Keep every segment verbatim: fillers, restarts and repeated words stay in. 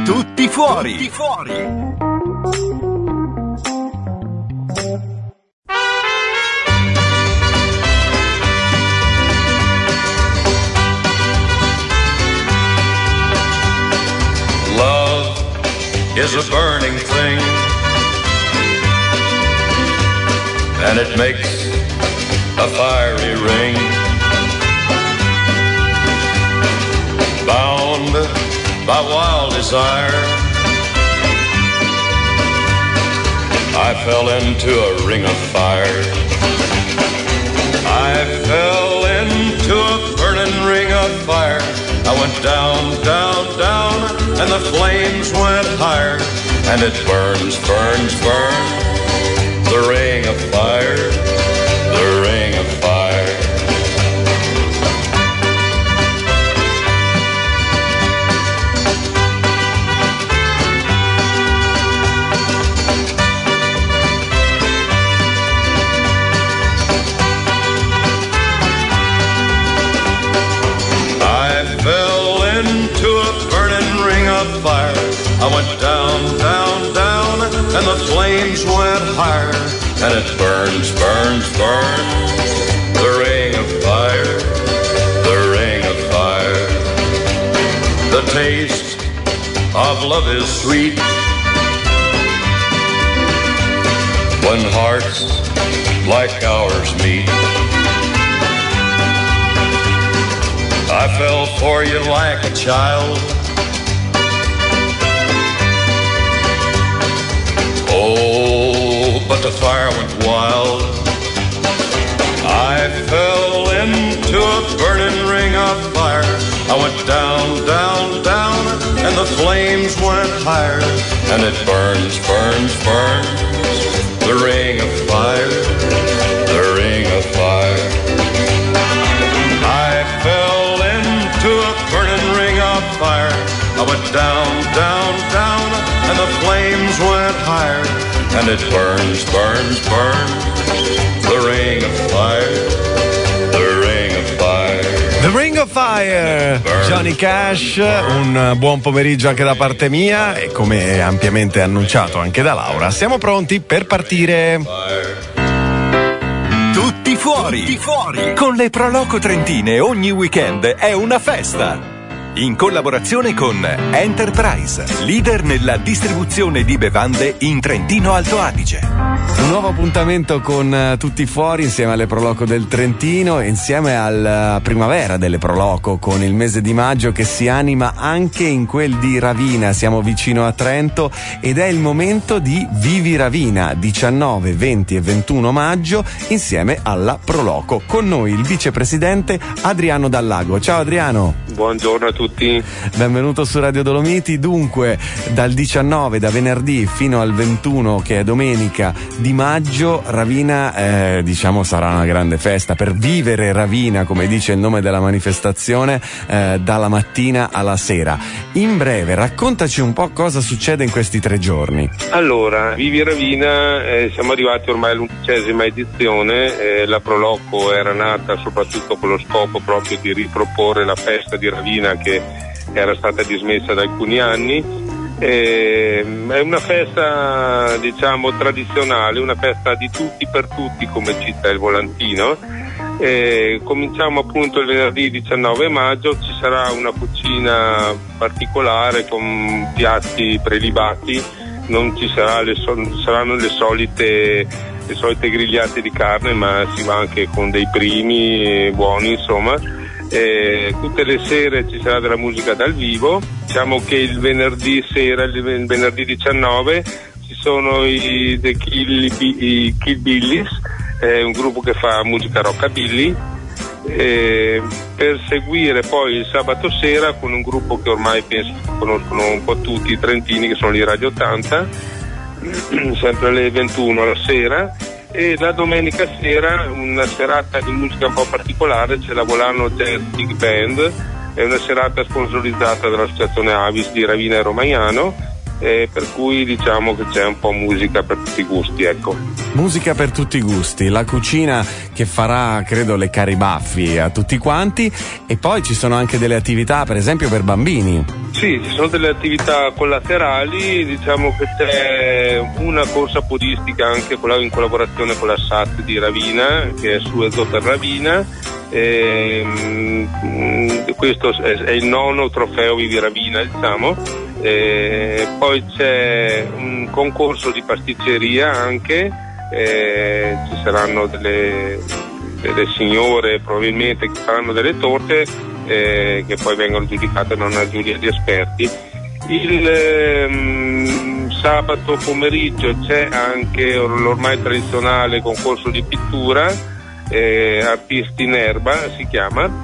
Tutti fuori. Tutti fuori. Is a burning thing, and it makes a fiery ring. Bound by wild desire, I fell into a ring of fire. I fell into a burning ring of fire. I went down, down, down, and the flames went higher, and it burns, burns, burns, the ring of fire, the ring of fire. Fire. I went down, down, down, and the flames went higher, and it burns, burns, burns, the ring of fire, the ring of fire. The taste of love is sweet when hearts like ours meet. I fell for you like a child. Oh, but the fire went wild. I fell into a burning ring of fire. I went down, down, down, and the flames went higher, and it burns, burns, burns, the ring of fire, the ring of fire. I fell into a burning ring of fire. I went down, down, down, and the flames went higher, and it burns, burns, burns, the ring of fire, the ring of fire. The Ring of Fire, Johnny Cash, un buon pomeriggio anche da parte mia e come ampiamente annunciato anche da Laura, siamo pronti per partire. Tutti fuori, tutti fuori. Con le Proloco Trentine ogni weekend è una festa. In collaborazione con Enterprise, leader nella distribuzione di bevande in Trentino Alto Adige. Un nuovo appuntamento con uh, Tutti fuori insieme alle Proloco del Trentino e insieme alla primavera delle Proloco, con il mese di maggio che si anima anche in quel di Ravina. Siamo vicino a Trento ed è il momento di Vivi Ravina, diciannove, venti e ventuno maggio, insieme alla Proloco. Con noi il vicepresidente Adriano Dallago. Ciao Adriano. Buongiorno a tutti. Benvenuto su Radio Dolomiti. Dunque, dal diciannove, da venerdì fino al ventuno, che è domenica di maggio, Ravina eh, diciamo sarà una grande festa per vivere Ravina, come dice il nome della manifestazione, eh, dalla mattina alla sera. In breve, raccontaci un po' cosa succede in questi tre giorni. Allora, Vivi Ravina, eh, siamo arrivati ormai all'undicesima edizione. eh, la Proloco era nata soprattutto con lo scopo proprio di riproporre la festa di Ravina, che era stata dismessa da alcuni anni. Eh, è una festa, diciamo, tradizionale, una festa di tutti per tutti, come cita il volantino. Eh, cominciamo appunto il venerdì diciannove maggio, ci sarà una cucina particolare con piatti prelibati, non ci sarà le so- saranno le solite le solite grigliate di carne, ma si va anche con dei primi buoni, insomma. Eh, tutte le sere ci sarà della musica dal vivo. Diciamo che il venerdì sera, il venerdì diciannove, ci sono i The Kill, i Kill Billies, eh, un gruppo che fa musica rockabilly, eh, per seguire poi il sabato sera con un gruppo che ormai penso conoscono un po' tutti i trentini, che sono gli Radio ottanta, sempre alle ventuno la sera. E la domenica sera una serata di musica un po' particolare, c'è la Volano Jazz Big Band, è una serata sponsorizzata dall'associazione Avis di Ravina e Romagnano, eh, per cui diciamo che c'è un po' musica per tutti i gusti, ecco. Musica per tutti i gusti, la cucina che farà, credo, le caribaffi a tutti quanti, e poi ci sono anche delle attività, per esempio, per bambini. Sì, ci sono delle attività collaterali, diciamo che c'è una corsa podistica anche in collaborazione con la S A T di Ravina, che è Suezo per Ravina. E, mh, questo è il nono trofeo Vivi Ravina, diciamo. E poi c'è un concorso di pasticceria anche, e ci saranno delle, delle signore probabilmente che faranno delle torte eh, che poi vengono giudicate da una giuria di esperti. Il ehm, sabato pomeriggio c'è anche l'ormai tradizionale concorso di pittura, eh, artisti in erba si chiama,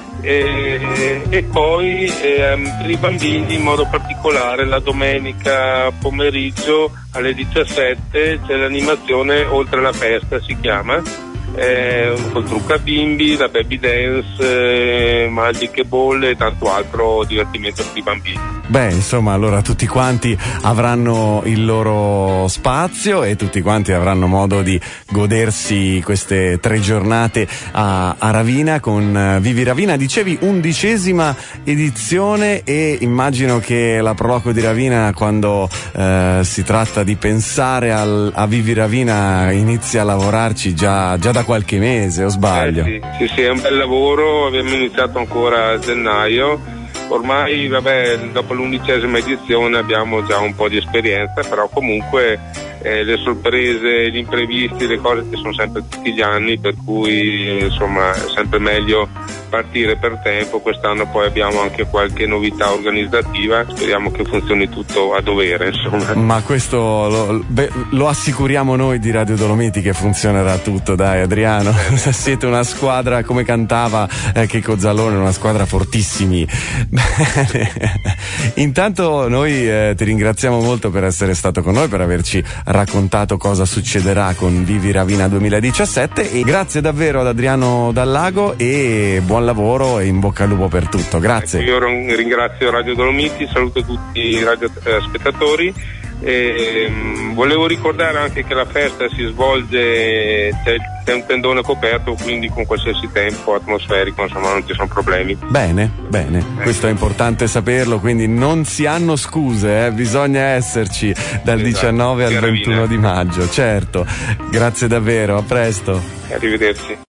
e, e poi ehm, per i bambini in modo particolare la domenica pomeriggio alle diciassette c'è l'animazione Oltre la festa si chiama, eh, col trucca bimbi, la baby dance, eh, magiche bolle e tanto altro divertimento per i bambini. Beh, insomma, allora tutti quanti avranno il loro spazio e tutti quanti avranno modo di godersi queste tre giornate a, a Ravina con Vivi Ravina. Dicevi undicesima edizione, e immagino che la Proloco di Ravina, quando eh, si tratta di pensare al, a Vivi Ravina, inizia a lavorarci già, già da qualche mese, o sbaglio? Eh sì, sì, sì, è un bel lavoro, abbiamo iniziato ancora a gennaio. Ormai, vabbè, dopo l'undicesima edizione abbiamo già un po' di esperienza, però comunque eh, le sorprese, gli imprevisti, le cose che sono sempre tutti gli anni, per cui insomma è sempre meglio partire per tempo. Quest'anno poi abbiamo anche qualche novità organizzativa, speriamo che funzioni tutto a dovere, insomma. Ma questo lo, beh, lo assicuriamo noi di Radio Dolomiti che funzionerà tutto, dai Adriano. Siete una squadra, come cantava eh, Checco Zalone, una squadra fortissimi. Bene. Intanto noi eh, ti ringraziamo molto per essere stato con noi, per averci raccontato cosa succederà con Vivi Ravina duemiladiciassette, e grazie davvero ad Adriano Dallago e buon lavoro e in bocca al lupo per tutto. Grazie. Ecco, io ringrazio Radio Dolomiti, saluto tutti i radiospettatori. E, um, volevo ricordare anche che la festa si svolge, c'è, c'è un tendone coperto, quindi con qualsiasi tempo atmosferico, insomma non ci sono problemi. Bene, bene, eh. Questo è importante saperlo, quindi non si hanno scuse, eh? Bisogna esserci dal esatto. diciannove al ventuno di maggio, certo. Grazie davvero, a presto. Arrivederci.